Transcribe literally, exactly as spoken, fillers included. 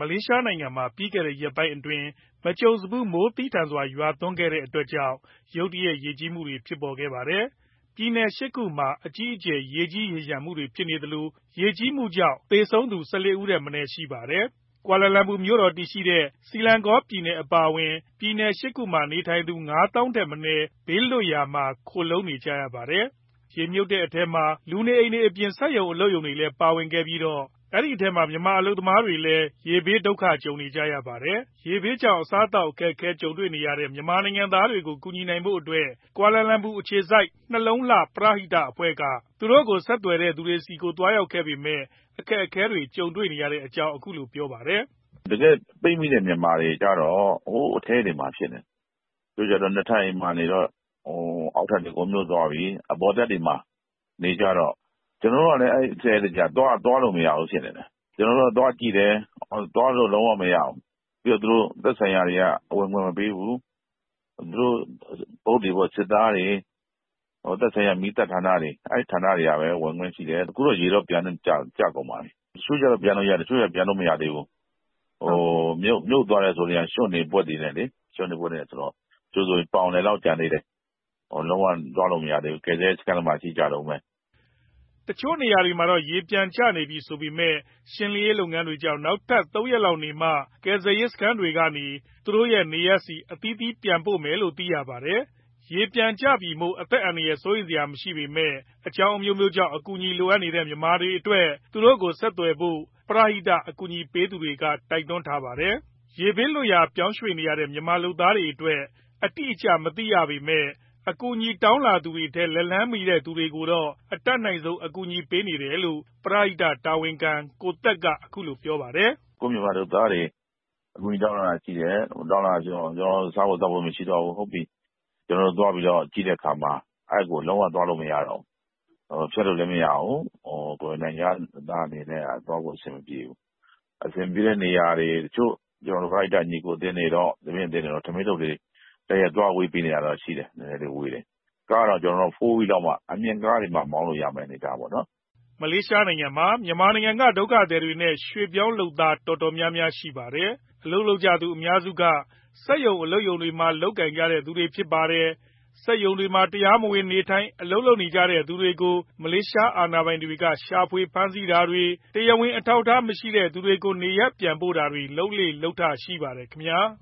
လေးရှားနိုင်ငံမှာပြီးခဲ့တဲ့ရက်ပိုင်းအတွင်းမကြုံစဖူးမိုးသည်းထန်စွာရွာသွန်းခဲ့တဲ့အတွက်ကြောင့်ရုတ်တရက်ရေကြီးမှုတွေဖြစ်ပေါ်ခဲ့ပါတယ်။ပြည်နယ်၈ခုမှာအကြီးအကျယ်ရေကြီးရေလျှံမှုတွေဖြစ်နေသလိုရေကြီးမှုကြောင့်သေဆုံးသူ၁၄ဦးထက်မနည်းရှိပါတယ်။ကွာလာလမ်ပူမြို့တော်တည်ရှိတဲ့ဆီလန်ကောပြည်နယ်အပါအဝင်ပြည်နယ်၈ခုမှာနေထိုင်သူ၅သောင်းထက်မနည်းဘေးလွတ်ရာမှာခိုလှုံနေကြရပါတယ်။ရေမြုပ်တဲ့အထဲမှာလူနေအိမ်တွေအပြင်စက်ရုံအလုပ်ရုံတွေလည်းပါဝင်ခဲ့ပြီးတော့အဲဒီအထဲမှာမြန်မာအလုပ်သမားတွေလည်းရေဘေးဒုက္ခကြုံနေကြရပါတယ်။ရေဘေးကြောင့်အစားအသောက်အခက်အခဲကြုံတွေ့နေရတဲ့မြန်မာနိုင်ငံသားတွေကိုကူညီနိုင်ဖို့အတွက်ကွာလာလမ်ပူအခြေစိုက်နှလုံးလှပရဟိတအဖွဲ့ကသူတို့ကိုဆက်သွယ်တဲ့သူတွေဆီကိုသွားရောက်ခဲ့ပေမဲ့အခက်အခဲတွေကြုံတွေ့နေရတဲ့အကြောင်းအခုလိုပြောပါတယ်။တကယ်ပိတ်မိတဲ့မြန်မာတွေကြတော့ဟိုအထဲတွေမှာဖြစ်နေသူကြတော့နှစ်ထိုင်မှနေတော့ဟိုအောက်ထပ်တွေကိုမျိုးသွားပြီးအပေါ်တက်တွေမှာနေကြတော့ကျွန်တော်တို့ကလည်းအဲ့အထဲတွေကြသွားသွားလို့မရဘူးဖြစ်နေတယ်ကျွန်တော်တို့သွားကြည့်တယ်သွားလို့လုံးဝမရအောင်ပြီးတော့သူတို့သက်ဆိုင်ရာတွေကအဝင်ဝင်မပေးဘူးသူတို့ဘုတ်တွေပေါ့စစ်သားတွေဟိုသက်ဆိုင်ရာမိသက်ဌာနတွေအဲ့ဌာနတွေကပဲဝင်ဝင်ရှိတယ်အခုတော့ရေတော့ပြန်ကြကြကုန်ပါပြီတချို့ကျတော့ပြန်လို့ရတယ်တချို့ကျပြန်လို့မရသေးဘူးဟိုမြုပ်မြုပ်သွားတယ်ဆိုရင်ရွှွနေပွက်တွေနဲ့လေရွှွနေပွက်တွေဆိုတော့ကျိုးဆိုပေါင်တယ်လောက်ကြံနေတယ်ဟိုလုံးဝသွားလို့မရသေးဘူးကဲတဲ့စကန်မှာရှိကြတော့မယ်တချို့နေရာတွေမှာတော့ရေပြန်ကျနေပြီဆိုပေမဲ့ရှင်းလင်းရေးလုပ်ငန်းတွေကြောင့်နောက်ထပ်၃ရက်လောက်နေမှကယ်ဆယ်ရေးစခန်းတွေကနေသူတို့ရဲ့နေရပ်စီအသီးသီးပြန်ပို့မယ်လို့သိရပါတယ်။ရေပြန်ကျပြီမို့အသက်အန္တရာယ်စိုးရိမ်စရာမရှိပေမဲ့အကြောင်းအမျိုးမျိုးကြောင့်အကူအညီလိုအပ်နေတဲ့မြန်မာတွေအတွက်သူတို့ကိုဆက်သွယ်ဖို့ပရဟိတအကူအညီပေးသူတွေကတိုက်တွန်းထားပါတယ်။ရေဘေးလွတ်ရာပြောင်းရွှေ့နေရတဲ့မြန်မာလုပ်သားတွေအတွက်အတိအကျမသိရပေမဲ့အကူအညီတောင်းလာသူတွေထဲလက်လှမ်းမီတဲ့သူတွေကိုတော့အတတ်နိုင်ဆုံးအကူအညီပေးနေတယ်လို့ပရဟိတတာဝန်ခံကိုသက်ကအခုလိုပြောပါတယ်။ကိုမြန်မာတို့သားတွေအကူအညီတောင်းလာရှိတယ်တောင်းလာကျွန်တော်ကျွန်တော်စားဖို့တောက်ဖို့မရှိတော့ဘူးဟုတ်ပြီကျွန်တော်တို့သွားပြီးတော့ကြည့်တဲ့အခါမှာအဲ့ကိုလုံးဝသွားလို့မရတော့ဟိုဖြတ်လို့လည်းမရအောင်ဟိုကိုနိုင်ငံသားအနေနဲ့သွားဖို့အဆင်မပြေဘူးအဆင်ပြေတဲ့နေရာတွေတချို့ကျွန်တော်တို့ပရဟိတညီကိုတင်းနေတော့တမင်တင်းနေတော့ထမင်းထုတ်တွေတရသွားဝေးပေးနေရတော့ရှိတယ်နည်းနည်းလေးဝေးတယ်ကားတော့ကျွန်တော်တို့ဖိုးပြီးတော့မှအမြင်ကားတွေမှာမောင်းလို့ရမယ်နေတာပေါ့နော်မလေးရှားနိုင်ငံမှာမြန်မာနိုင်ငံကဒုက္ခသည်တွေနဲ့ရွှေပြောင်းလုပ်သားတော်တော်များများရှိပါတယ်အလုပ်လုပ်ကြသူအများစုကစက်ရုံအလုပ်ရုံတွေမှာလုပ်ကင်ကြတဲ့သူတွေဖြစ်ပါတယ်စက်ရုံတွေမှာတရားမဝင်နေထိုင်အလုပ်လုပ်နေကြတဲ့သူတွေကိုမလေးရှားအာဏာပိုင်တွေကရှာဖွေဖမ်းဆီးတာတွေတရားဝင်အထောက်အထားမရှိတဲ့သူတွေကိုနေရပ်ပြန်ပို့တာတွေလုပ်လေ့လုပ်ထရှိပါတယ်ခင်ဗျာ